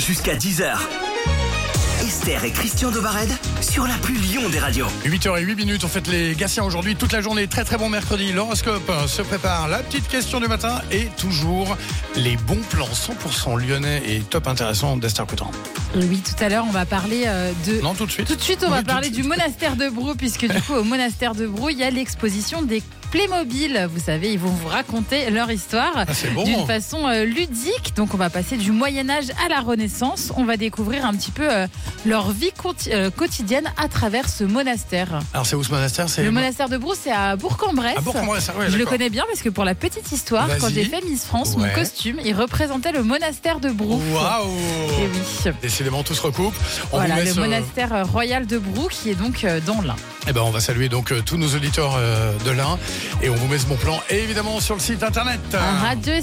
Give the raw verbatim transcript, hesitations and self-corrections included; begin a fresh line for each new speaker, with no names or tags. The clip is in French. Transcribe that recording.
Jusqu'à dix heures. Esther et Christian de Barède sur la plus Lyon des radios.
huit heures zéro huit minutes, on fête les Gassiens aujourd'hui toute la journée. Très très bon mercredi. L'horoscope se prépare. La petite question du matin et toujours les bons plans cent pour cent lyonnais et top intéressant d'Esther Coutran.
Oui, tout à l'heure, on va parler euh, de...
Non, tout de suite.
Tout de suite, on
Oui,
va
tout
parler
de
du
suite.
monastère de Brou, puisque du coup, au monastère de Brou, il y a l'exposition des Playmobil. Vous savez, ils vont vous raconter leur histoire
Ah, c'est bon.
d'une façon euh, ludique. Donc, on va passer du Moyen-Âge à la Renaissance. On va découvrir un petit peu euh, leur vie conti- euh, quotidienne à travers ce monastère.
Alors, c'est où ce monastère? C'est
Le monastère de Brou, c'est à Bourg-en-Bresse.
à Bourg-en-Bresse. Ouais,
Je le
d'accord.
connais bien parce que pour la petite histoire,
Vas-y.
quand j'ai fait Miss France,
Ouais.
mon costume, il représentait le monastère de Brou.
Waouh.
Et oui.
Décidément, tout se recoupe. On
Voilà,
vous
le
laisse, euh,
monastère euh, royal de Brou qui est donc euh, dans l'Ain.
Eh ben, on va saluer donc euh, tous nos auditeurs euh, de l'Ain et on vous met ce bon plan et évidemment sur le site internet.
Un radio